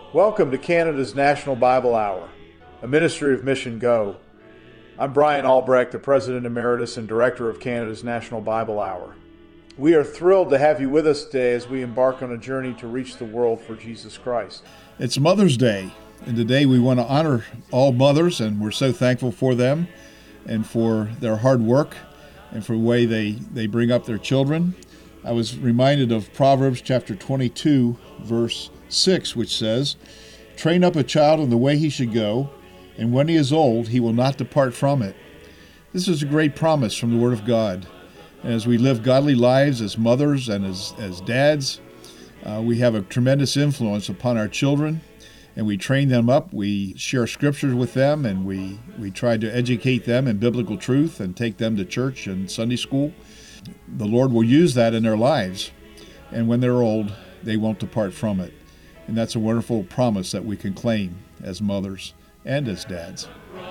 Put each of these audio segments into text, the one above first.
Welcome to Canada's National Bible Hour, a ministry of Mission Go. I'm Brian Albrecht, the President Emeritus and Director of Canada's National Bible Hour. We are thrilled to have you with us today as we embark on a journey to reach the world for Jesus Christ. It's Mother's Day, and today we want to honor all mothers, and we're so thankful for them and for their hard work and for the way they bring up their children. I was reminded of Proverbs chapter 22, verse 6, which says, "Train up a child in the way he should go, and when he is old, he will not depart from it." This is a great promise from the Word of God. And as we live godly lives as mothers and as dads, we have a tremendous influence upon our children, and we train them up. We share scriptures with them, and we try to educate them in biblical truth and take them to church and Sunday school. The Lord will use that in their lives, and when they're old, they won't depart from it. And that's a wonderful promise that we can claim as mothers and as dads.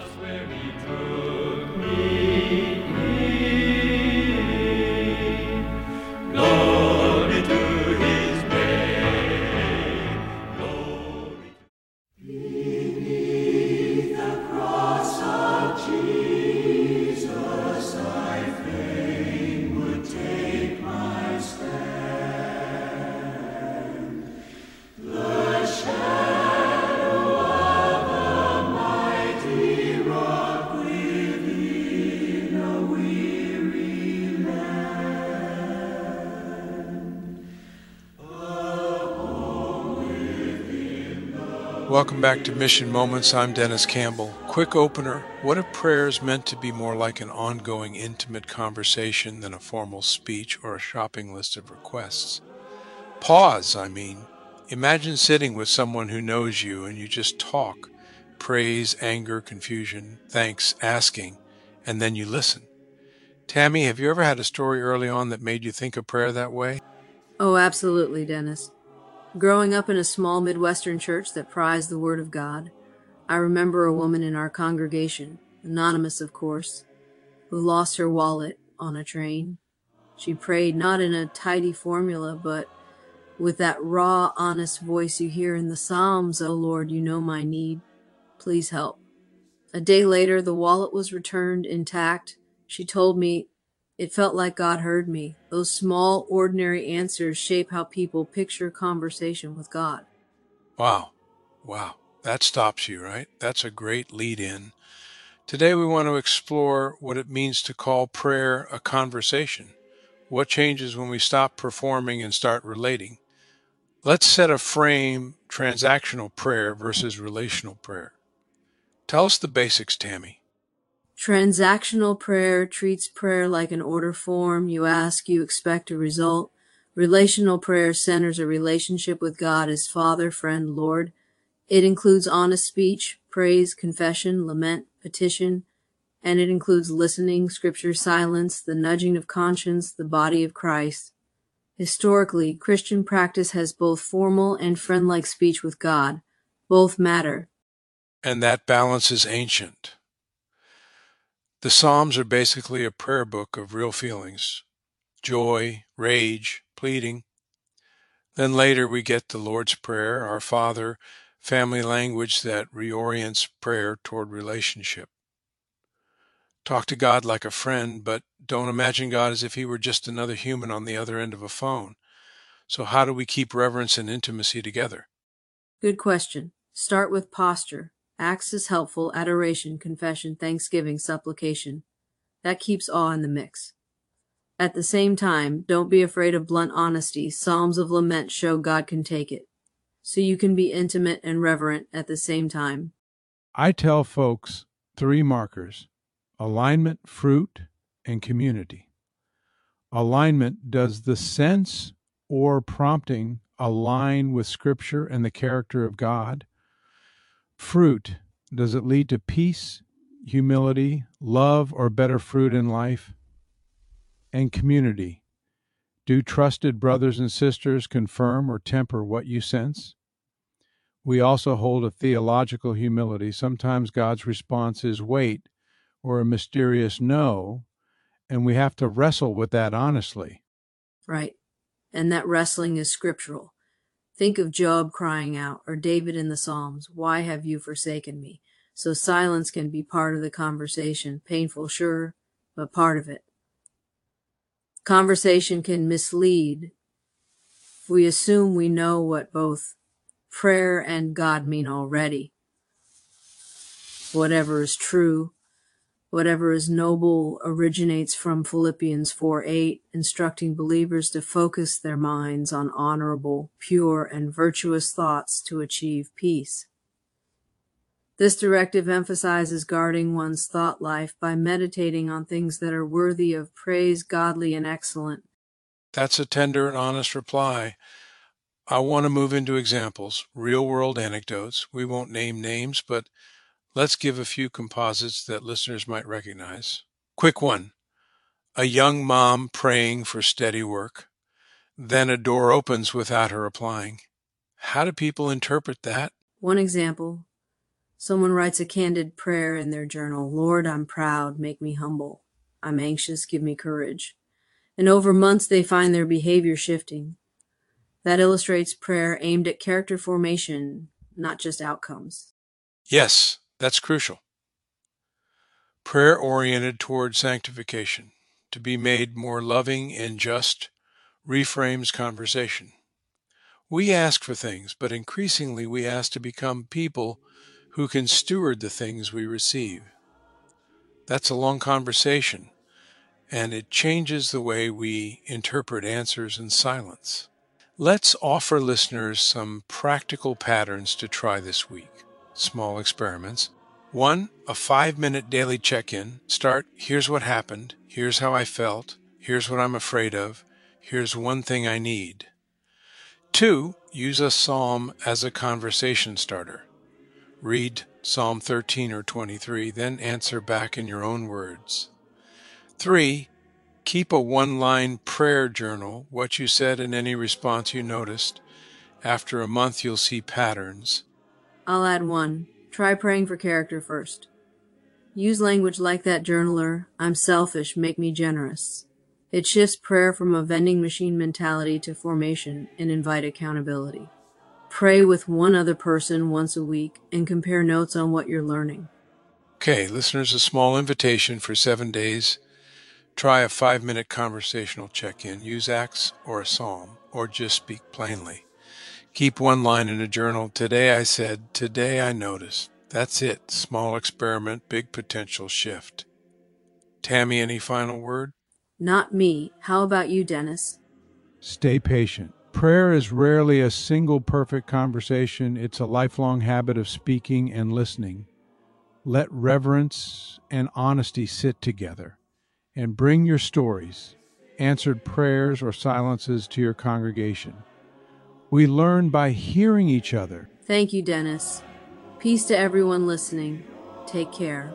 Welcome back to Mission Moments. I'm Dennis Campbell. Quick opener. What if prayer is meant to be more like an ongoing, intimate conversation than a formal speech or a shopping list of requests? Pause, Imagine sitting with someone who knows you and you just talk. Praise, anger, confusion, thanks, asking, and then you listen. Tammy, have you ever had a story early on that made you think of prayer that way? Oh, absolutely, Dennis. Growing up in a small Midwestern church that prized the Word of God, I remember a woman in our congregation, anonymous of course, who lost her wallet on a train. She prayed not in a tidy formula, but with that raw, honest voice you hear in the Psalms, "Oh Lord, you know my need. Please help." A day later, the wallet was returned intact. She told me, "It felt like God heard me." Those small, ordinary answers shape how people picture conversation with God. Wow. That stops you, right? That's a great lead-in. Today we want to explore what it means to call prayer a conversation. What changes when we stop performing and start relating? Let's set a frame: transactional prayer versus relational prayer. Tell us the basics, Tammy. Transactional prayer treats prayer like an order form. You ask, you expect a result. Relational prayer centers a relationship with God as Father, Friend, Lord. It includes honest speech, praise, confession, lament, petition, and it includes listening, scripture, silence, the nudging of conscience, the body of Christ. Historically, Christian practice has both formal and friend-like speech with God. Both matter. And that balance is ancient. The Psalms are basically a prayer book of real feelings: joy, rage, pleading. Then later we get the Lord's Prayer, Our Father, family language that reorients prayer toward relationship. Talk to God like a friend, but don't imagine God as if he were just another human on the other end of a phone. So how do we keep reverence and intimacy together? Good question. Start with posture. Acts is helpful: adoration, confession, thanksgiving, supplication. That keeps awe in the mix. At the same time, don't be afraid of blunt honesty. Psalms of lament show God can take it. So you can be intimate and reverent at the same time. I tell folks 3 markers: alignment, fruit, and community. Alignment: does the sense or prompting align with Scripture and the character of God? Fruit: does it lead to peace, humility, love, or better fruit in life? And community: do trusted brothers and sisters confirm or temper what you sense? We also hold a theological humility. Sometimes God's response is wait or a mysterious no, and we have to wrestle with that honestly. Right. And that wrestling is scriptural. Think of Job crying out, or David in the Psalms, "Why have you forsaken me?" So silence can be part of the conversation, painful, sure, but part of it. Conversation can mislead if we assume we know what both prayer and God mean already. Whatever is true, whatever is noble originates from Philippians 4:8, instructing believers to focus their minds on honorable, pure, and virtuous thoughts to achieve peace. This directive emphasizes guarding one's thought life by meditating on things that are worthy of praise, godly, and excellent. That's a tender and honest reply. I want to move into examples, real-world anecdotes. We won't name names, but let's give a few composites that listeners might recognize. Quick one. A young mom praying for steady work. Then a door opens without her applying. How do people interpret that? One example. Someone writes a candid prayer in their journal. "Lord, I'm proud, make me humble. I'm anxious, give me courage." And over months they find their behavior shifting. That illustrates prayer aimed at character formation, not just outcomes. Yes, that's crucial. Prayer oriented toward sanctification, to be made more loving and just, reframes conversation. We ask for things, but increasingly we ask to become people who can steward the things we receive. That's a long conversation, and it changes the way we interpret answers and silence. Let's offer listeners some practical patterns to try this week. Small experiments. 1, a 5-minute daily check-in. Start, here's what happened, here's how I felt, here's what I'm afraid of, here's one thing I need. 2, use a psalm as a conversation starter. Read Psalm 13 or 23, then answer back in your own words. 3, keep a one-line prayer journal, what you said and any response you noticed. After a month, you'll see patterns. I'll add one. Try praying for character first. Use language like that journaler, "I'm selfish, make me generous." It shifts prayer from a vending machine mentality to formation and invite accountability. Pray with one other person once a week and compare notes on what you're learning. Okay, listeners, a small invitation for 7 days. Try a 5-minute conversational check-in. Use Acts or a psalm, or just speak plainly. Keep one line in a journal. Today I said, today I noticed. That's it. Small experiment, big potential shift. Tammy, any final word? Not me. How about you, Dennis? Stay patient. Prayer is rarely a single perfect conversation. It's a lifelong habit of speaking and listening. Let reverence and honesty sit together, and bring your stories, answered prayers or silences to your congregation. We learn by hearing each other. Thank you, Dennis. Peace to everyone listening. Take care.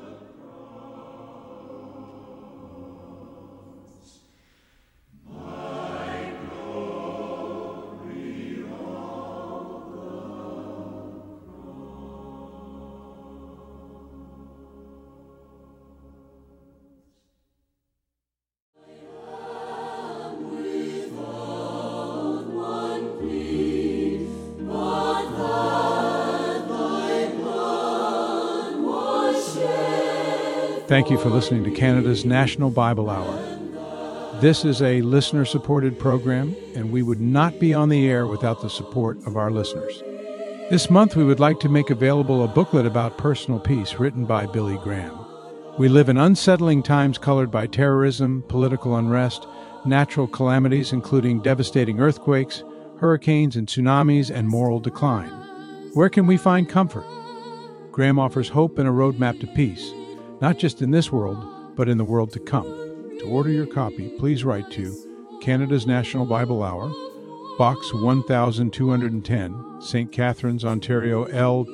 Thank you for listening to Canada's National Bible Hour. This is a listener-supported program, and we would not be on the air without the support of our listeners. This month, we would like to make available a booklet about personal peace written by Billy Graham. We live in unsettling times colored by terrorism, political unrest, natural calamities, including devastating earthquakes, hurricanes and tsunamis, and moral decline. Where can we find comfort? Graham offers hope and a roadmap to peace, not just in this world, but in the world to come. To order your copy, please write to Canada's National Bible Hour, Box 1210, St. Catharines, Ontario,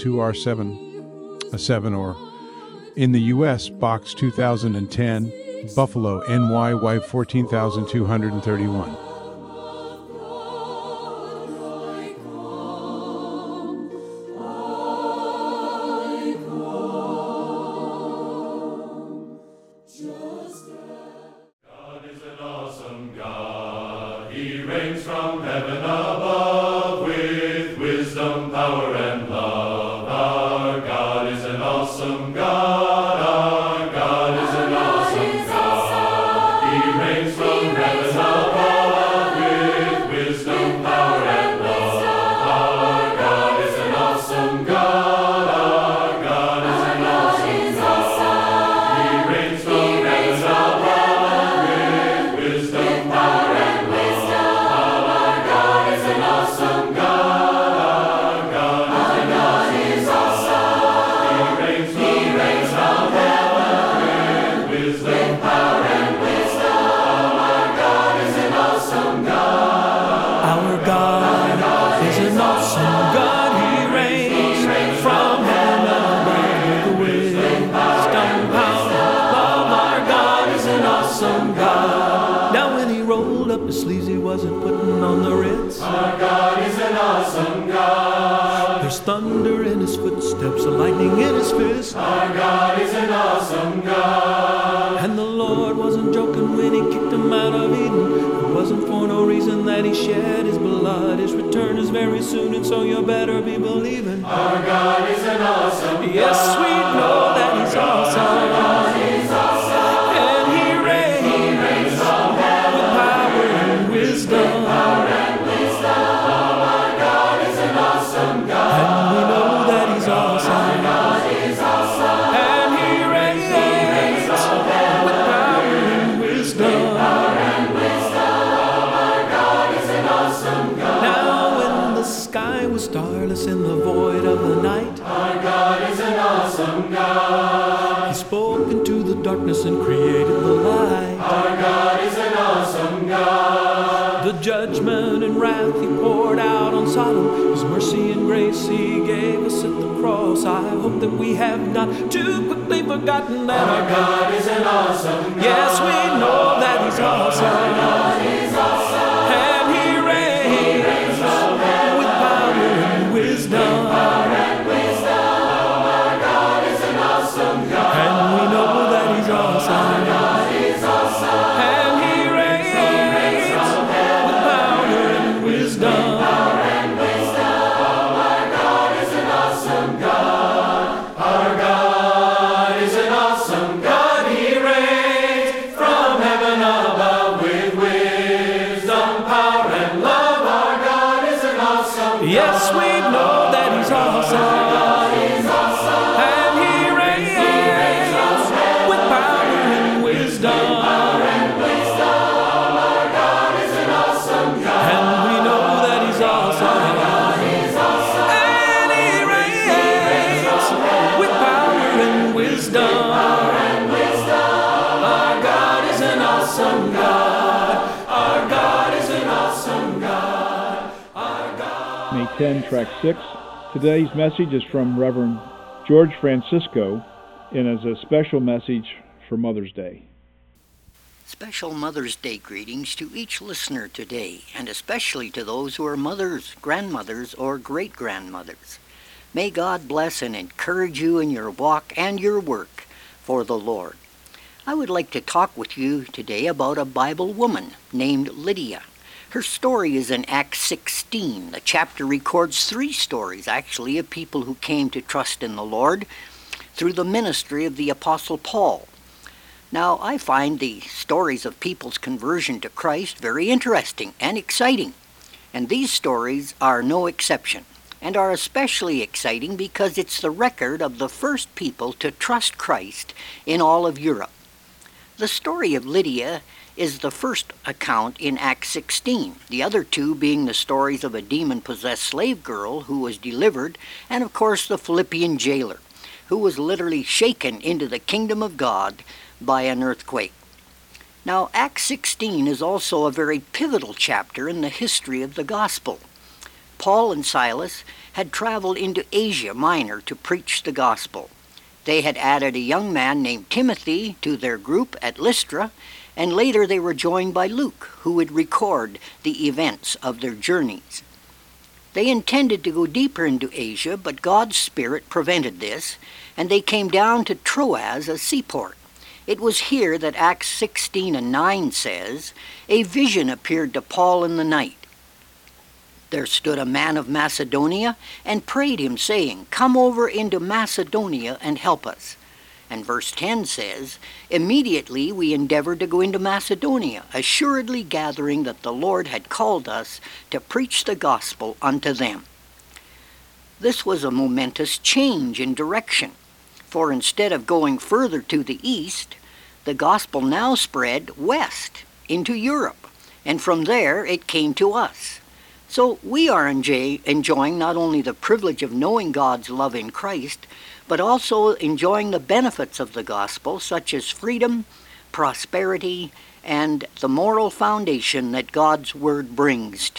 L2R7, or in the U.S., Box 2010, Buffalo, NY, Y 14231. He reigns from heaven above with wisdom, power, and love. Our God is an awesome God. Our God is an awesome God. He reigns from heaven above with wisdom, power, and love. Our God is an awesome God. Our God is an awesome God. He reigns from heaven above with wisdom, power, and love. Our God is an awesome God. His sleeves, he wasn't putting on the Ritz. Our God is an awesome God. There's thunder in his footsteps, and lightning in his fist. Our God is an awesome God. And the Lord wasn't joking when he kicked him out of Eden. It wasn't for no reason that he shed his blood. His return is very soon, and so you better be believing. Our God is an awesome God. Yes, we know that he's awesome. Our God is awesome. And he reigns with power and wisdom. Power and wisdom. Our God is an awesome God. And we know that he's awesome. Our God is awesome. And he reigns with power and wisdom. Power and wisdom. Our God is an awesome God. Now when the sky was starless in the void of the night, our God is an awesome God. He spoke into the darkness and created the light. Our God is an awesome God. The judgment and wrath he poured out on Sodom, his mercy and grace he gave us at the cross. I hope that we have not too quickly forgotten that our God is an awesome God. Yes, we know that he's awesome. Our God is awesome. And he reigns with power and wisdom. Power and wisdom. Our God is an awesome God. And we know that he's awesome. Our God is awesome. And he reigns with power and wisdom. Power and wisdom. Our God is an awesome God. Our God is an awesome God. He reigns from heaven above with wisdom, power, and love. Our God is an awesome God. Yes, we know that he's awesome. Our God is awesome. And he reigns with power and wisdom. Power and wisdom. Our God is an awesome God. And we know that he's awesome. Our God is awesome. And he reigns with power and wisdom. Power and wisdom. Our God is an awesome God. Our God is an awesome God. Our God. May 10, track 6. Today's message is from Reverend George Francisco and is a special message for Mother's Day. Special Mother's Day greetings to each listener today, and especially to those who are mothers, grandmothers, or great-grandmothers. May God bless and encourage you in your walk and your work for the Lord. I would like to talk with you today about a Bible woman named Lydia. Her story is in Acts 16. The chapter records 3 stories, actually, of people who came to trust in the Lord through the ministry of the Apostle Paul. Now, I find the stories of people's conversion to Christ very interesting and exciting, and these stories are no exception, and are especially exciting because it's the record of the first people to trust Christ in all of Europe. The story of Lydia is the first account in Acts 16, the other 2 being the stories of a demon-possessed slave girl who was delivered, and of course the Philippian jailer, who was literally shaken into the kingdom of God by an earthquake. Now, Acts 16 is also a very pivotal chapter in the history of the gospel. Paul and Silas had traveled into Asia Minor to preach the gospel. They had added a young man named Timothy to their group at Lystra, and later they were joined by Luke, who would record the events of their journeys. They intended to go deeper into Asia, but God's Spirit prevented this, and they came down to Troas, a seaport. It was here that Acts 16 and 9 says, "A vision appeared to Paul in the night. there stood a man of Macedonia and prayed him, saying, Come over into Macedonia and help us. And verse 10 says, Immediately we endeavored to go into Macedonia, assuredly gathering that the Lord had called us to preach the gospel unto them. This was a momentous change in direction, for instead of going further to the east, the gospel now spread west into Europe, and from there it came to us. So we are enjoying not only the privilege of knowing God's love in Christ, but also enjoying the benefits of the gospel, such as freedom, prosperity, and the moral foundation that God's word brings.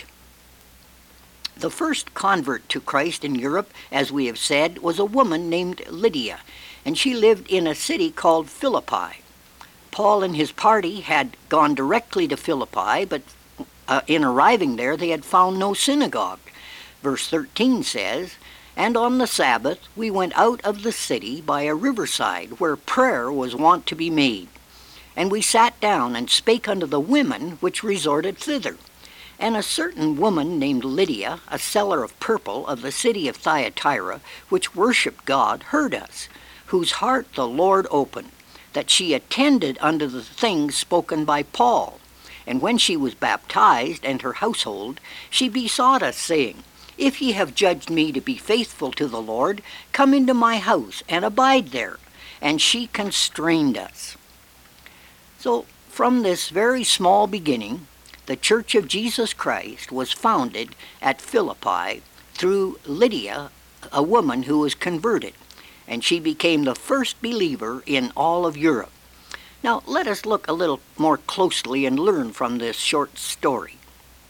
The first convert to Christ in Europe, as we have said, was a woman named Lydia, and she lived in a city called Philippi. Paul and his party had gone directly to Philippi, but in arriving there they had found no synagogue. Verse 13 says, And on the Sabbath we went out of the city by a riverside, where prayer was wont to be made. And we sat down and spake unto the women which resorted thither. And a certain woman named Lydia, a seller of purple of the city of Thyatira, which worshipped God, heard us, whose heart the Lord opened, that she attended unto the things spoken by Paul. And when she was baptized, and her household, she besought us, saying, If ye have judged me to be faithful to the Lord, come into my house, and abide there. And she constrained us. So, from this very small beginning, the Church of Jesus Christ was founded at Philippi through Lydia, a woman who was converted, and she became the first believer in all of Europe. Now, let us look a little more closely and learn from this short story.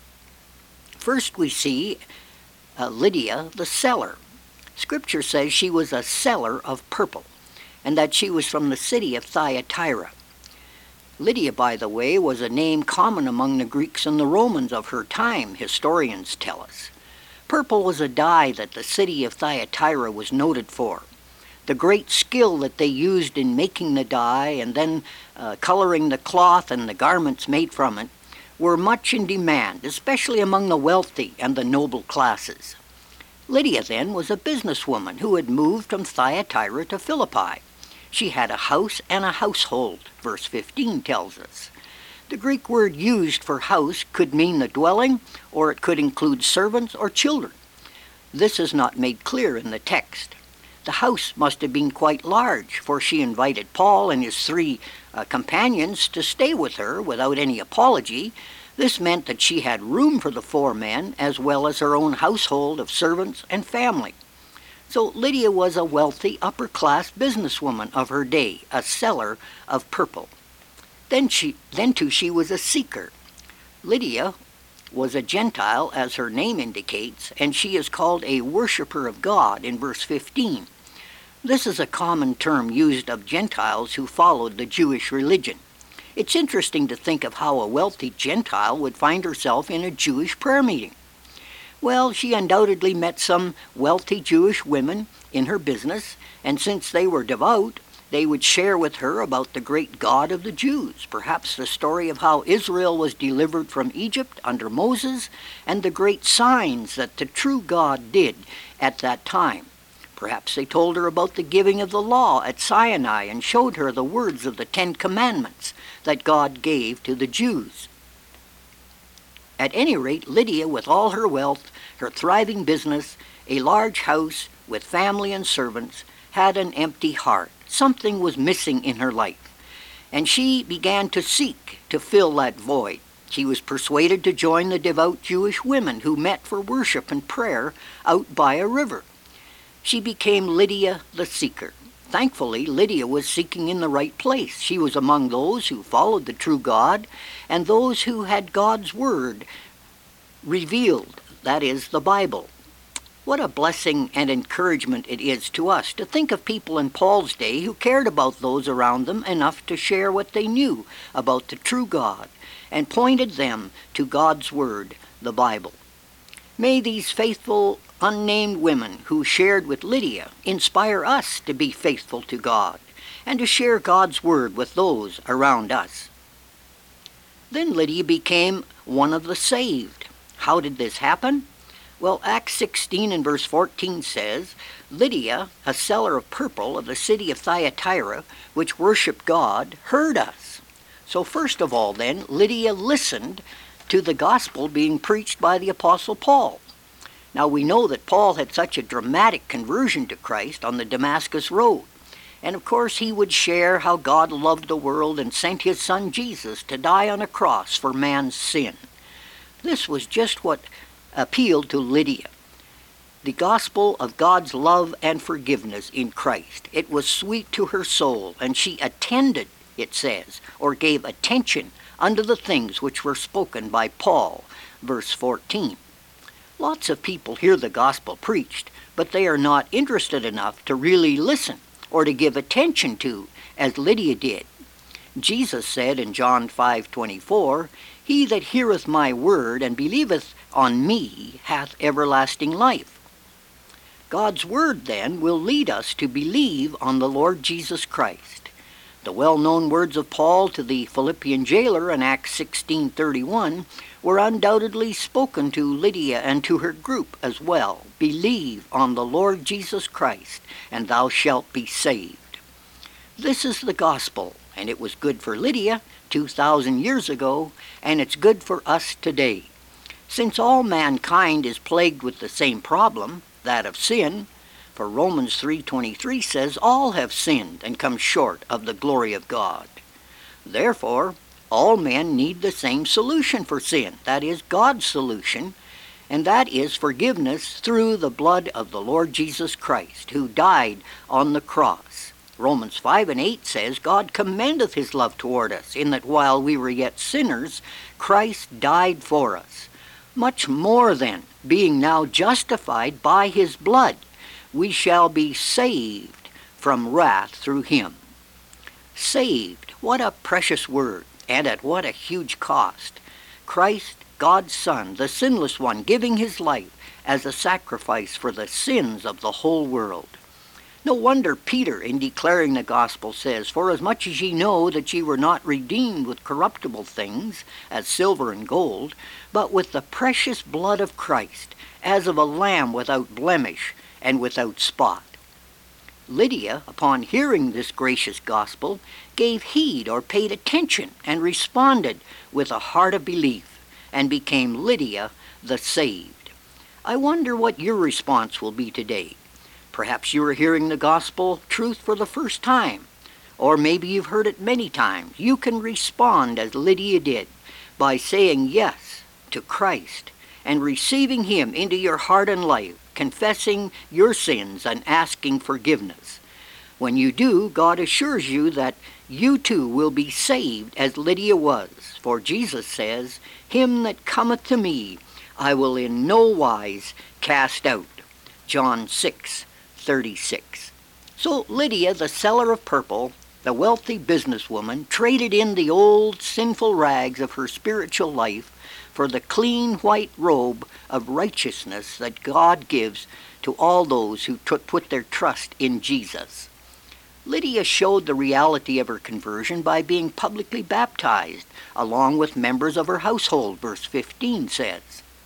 First, we see Lydia, the seller. Scripture says she was a seller of purple, and that she was from the city of Thyatira. Lydia, by the way, was a name common among the Greeks and the Romans of her time, historians tell us. Purple was a dye that the city of Thyatira was noted for. The great skill that they used in making the dye and then coloring the cloth and the garments made from it were much in demand, especially among the wealthy and the noble classes. Lydia, then, was a businesswoman who had moved from Thyatira to Philippi. She had a house and a household, verse 15 tells us. The Greek word used for house could mean the dwelling, or it could include servants or children. This is not made clear in the text. The house must have been quite large, for she invited Paul and his three companions to stay with her without any apology. This meant that she had room for the 4 men, as well as her own household of servants and family. So Lydia was a wealthy, upper-class businesswoman of her day, a seller of purple. Then too she was a seeker. Lydia was a Gentile, as her name indicates, and she is called a worshipper of God in verse 15. This is a common term used of Gentiles who followed the Jewish religion. It's interesting to think of how a wealthy Gentile would find herself in a Jewish prayer meeting. Well, she undoubtedly met some wealthy Jewish women in her business, and since they were devout, they would share with her about the great God of the Jews, perhaps the story of how Israel was delivered from Egypt under Moses, and the great signs that the true God did at that time. Perhaps they told her about the giving of the law at Sinai and showed her the words of the 10 Commandments that God gave to the Jews. At any rate, Lydia, with all her wealth, her thriving business, a large house with family and servants, had an empty heart. Something was missing in her life, and she began to seek to fill that void. She was persuaded to join the devout Jewish women who met for worship and prayer out by a river. She became Lydia the seeker. Thankfully, Lydia was seeking in the right place. She was among those who followed the true God and those who had God's word revealed, that is, the Bible. What a blessing and encouragement it is to us to think of people in Paul's day who cared about those around them enough to share what they knew about the true God and pointed them to God's word, the Bible. May these faithful, unnamed women who shared with Lydia inspire us to be faithful to God and to share God's word with those around us. Then Lydia became one of the saved. How did this happen? Well, Acts 16 and verse 14 says, Lydia, a seller of purple of the city of Thyatira, which worshipped God, heard us. So first of all then, Lydia listened to the gospel being preached by the Apostle Paul. Now we know that Paul had such a dramatic conversion to Christ on the Damascus Road. And of course he would share how God loved the world and sent his son Jesus to die on a cross for man's sin. This was just what appealed to Lydia. The gospel of God's love and forgiveness in Christ. It was sweet to her soul, and she attended, it says, or gave attention unto the things which were spoken by Paul, verse 14. Lots of people hear the gospel preached, but they are not interested enough to really listen or to give attention to, as Lydia did. Jesus said in John 5:24, He that heareth my word and believeth on me hath everlasting life. God's word, then, will lead us to believe on the Lord Jesus Christ. The well-known words of Paul to the Philippian jailer in Acts 16:31 were undoubtedly spoken to Lydia and to her group as well. Believe on the Lord Jesus Christ, and thou shalt be saved. This is the gospel, and it was good for Lydia 2,000 years ago, and it's good for us today. Since all mankind is plagued with the same problem, that of sin, for Romans 3:23 says, all have sinned and come short of the glory of God. Therefore, all men need the same solution for sin, that is God's solution, and that is forgiveness through the blood of the Lord Jesus Christ, who died on the cross. Romans 5:8 says, God commendeth his love toward us, in that while we were yet sinners, Christ died for us. Much more then, being now justified by his blood, we shall be saved from wrath through him. Saved, what a precious word, and at what a huge cost. Christ, God's Son, the sinless one, giving his life as a sacrifice for the sins of the whole world. No wonder Peter, in declaring the gospel, says, For as much as ye know that ye were not redeemed with corruptible things, as silver and gold, but with the precious blood of Christ, as of a lamb without blemish and without spot. Lydia, upon hearing this gracious gospel, gave heed or paid attention and responded with a heart of belief and became Lydia the saved. I wonder what your response will be today. Perhaps you are hearing the gospel truth for the first time, or maybe you've heard it many times. You can respond as Lydia did by saying yes to Christ and receiving him into your heart and life, confessing your sins and asking forgiveness. When you do, God assures you that you too will be saved as Lydia was. For Jesus says, Him that cometh to me I will in no wise cast out. John 6:36. So Lydia, the seller of purple, the wealthy businesswoman, traded in the old sinful rags of her spiritual life for the clean white robe of righteousness that God gives to all those who put their trust in Jesus. Lydia showed the reality of her conversion by being publicly baptized, along with members of her household, verse 15 says.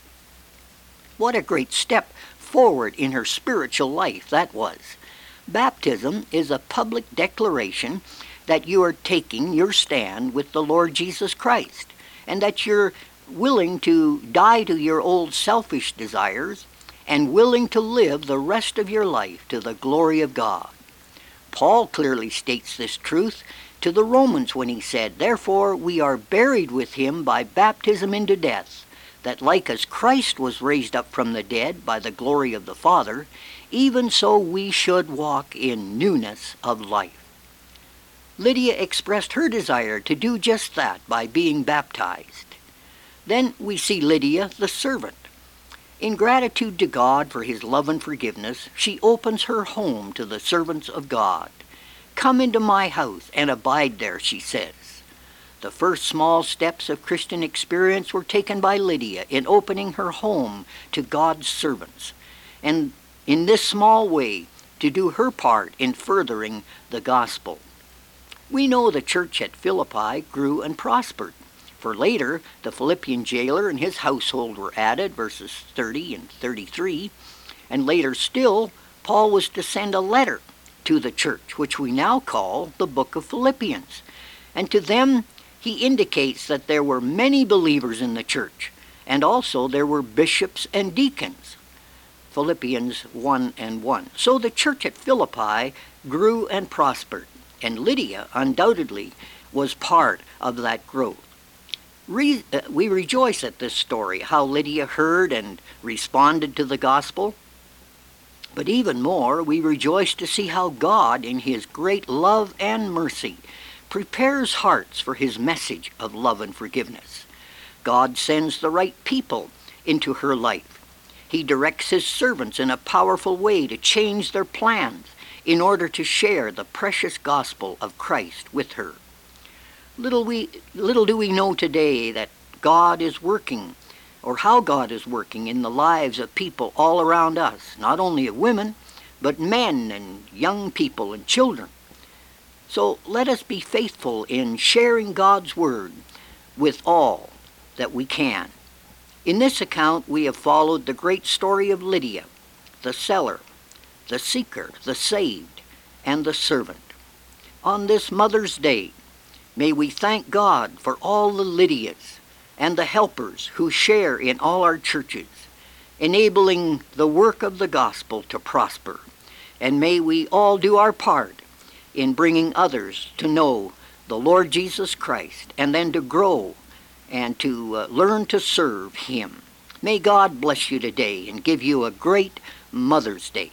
What a great step forward in her spiritual life that was. Baptism is a public declaration that you are taking your stand with the Lord Jesus Christ, and that you're willing to die to your old selfish desires and willing to live the rest of your life to the glory of God. Paul clearly states this truth to the Romans when he said, Therefore we are buried with him by baptism into death, that like as Christ was raised up from the dead by the glory of the Father, even so we should walk in newness of life. Lydia expressed her desire to do just that by being baptized. Then we see Lydia, the servant. In gratitude to God for his love and forgiveness, she opens her home to the servants of God. Come into my house and abide there, she says. The first small steps of Christian experience were taken by Lydia in opening her home to God's servants, and in this small way to do her part in furthering the gospel. We know the church at Philippi grew and prospered. For later, the Philippian jailer and his household were added, verses 30 and 33. And later still, Paul was to send a letter to the church, which we now call the book of Philippians. And to them, he indicates that there were many believers in the church, and also there were bishops and deacons. Philippians 1:1. So the church at Philippi grew and prospered, and Lydia undoubtedly was part of that growth. We rejoice at this story, how Lydia heard and responded to the gospel. But even more, we rejoice to see how God, in his great love and mercy, prepares hearts for his message of love and forgiveness. God sends the right people into her life. He directs his servants in a powerful way to change their plans in order to share the precious gospel of Christ with her. Little do we know today that God is working, or how God is working in the lives of people all around us, not only of women, but men and young people and children. So let us be faithful in sharing God's word with all that we can. In this account, we have followed the great story of Lydia, the seller, the seeker, the saved, and the servant. On this Mother's Day, may we thank God for all the Lydias and the helpers who share in all our churches, enabling the work of the gospel to prosper. And may we all do our part in bringing others to know the Lord Jesus Christ, and then to grow and to learn to serve him. May God bless you today and give you a great Mother's Day.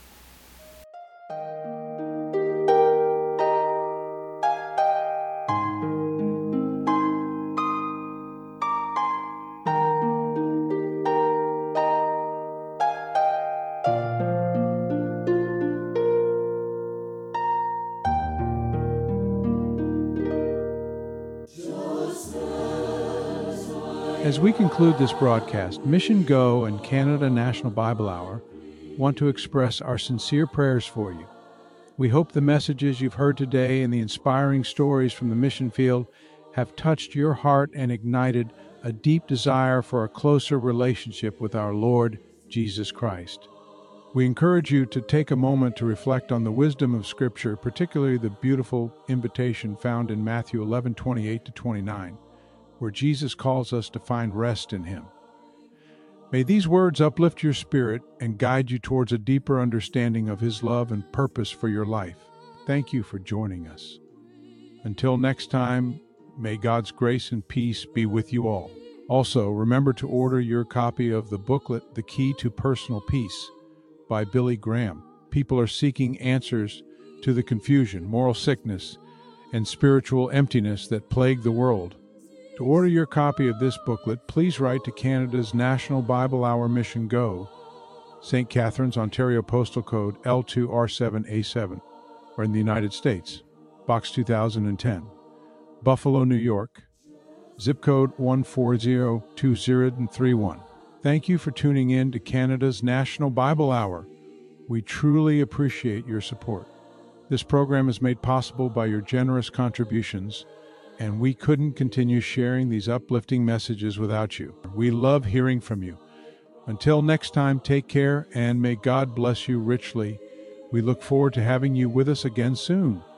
As we conclude this broadcast, Mission Go and Canada National Bible Hour want to express our sincere prayers for you. We hope the messages you've heard today and the inspiring stories from the mission field have touched your heart and ignited a deep desire for a closer relationship with our Lord Jesus Christ. We encourage you to take a moment to reflect on the wisdom of Scripture, particularly the beautiful invitation found in Matthew 11:28-29. Where Jesus calls us to find rest in him. May these words uplift your spirit and guide you towards a deeper understanding of his love and purpose for your life. Thank you for joining us. Until next time, may God's grace and peace be with you all. Also, remember to order your copy of the booklet, The Key to Personal Peace, by Billy Graham. People are seeking answers to the confusion, moral sickness, and spiritual emptiness that plague the world. To order your copy of this booklet, please write to Canada's National Bible Hour Mission Go, St. Catharines, Ontario Postal Code L2R7A7, or in the United States, Box 2010, Buffalo, New York, zip code 1402031. Thank you for tuning in to Canada's National Bible Hour. We truly appreciate your support. This program is made possible by your generous contributions, and we couldn't continue sharing these uplifting messages without you. We love hearing from you. Until next time, take care, and may God bless you richly. We look forward to having you with us again soon.